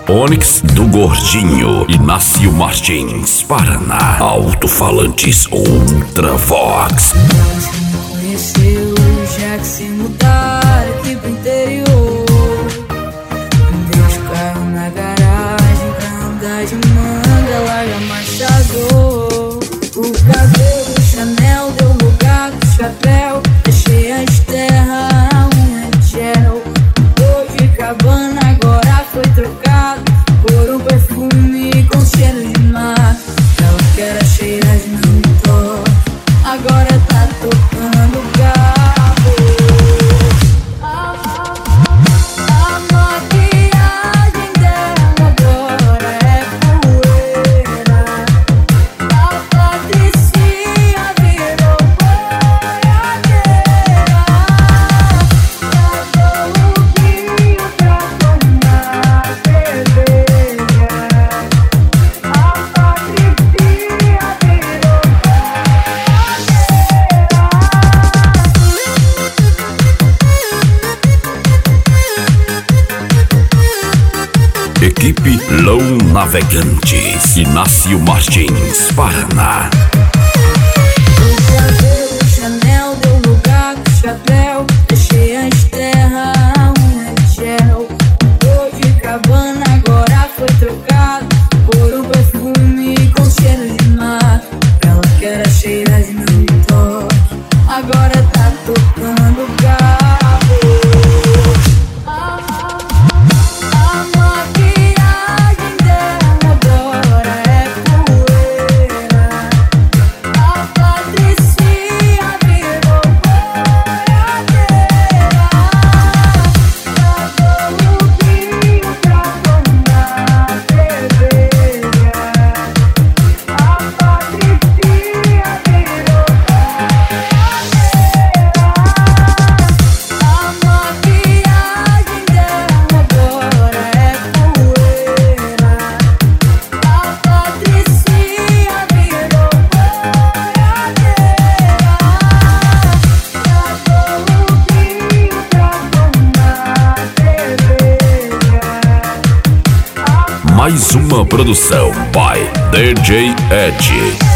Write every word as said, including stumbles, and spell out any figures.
Onix do Gordinho, Inácio Martins, Paraná. Alto-falantes Ultravox. Conheceu, já que se mudar aqui pro interior. Deixa o carro na garagem pra andar de manga, larga marchador. O cabelo Chanel deu lugar pro chapéu, deixei as terras, a unha de gel. Hoje Cabana agora foi trocado por um perfume com cheiro de mar. Ela que era cheira de mentor, agora tá tocando o carro. A, a maquiagem dela agora é poeira. A Patricinha virou boiadeira. Travou o vinho pra tomar cerveja. A Patricinha virou Equipe Low Navegantes, Inácio Martins, Paraná. O cabelo Chanel deu lugar pro chapéu, deixei as terras, a unha de gel. Hoje Cabana agora foi trocado por um perfume com cheiro de mar. Ela que era cheira de mentor, agora tá tocando o carro. A, a maquiagem dela agora é poeira. A Patricinha virou boiadeira. Travou o vinho pra tomar cerveja. A Patricinha virou boiadeira. A maquiagem dela agora é poeira. A Patricinha virou boiadeira. Travou o vinho pra tomar cerveja. Mais uma produção by D J Ed.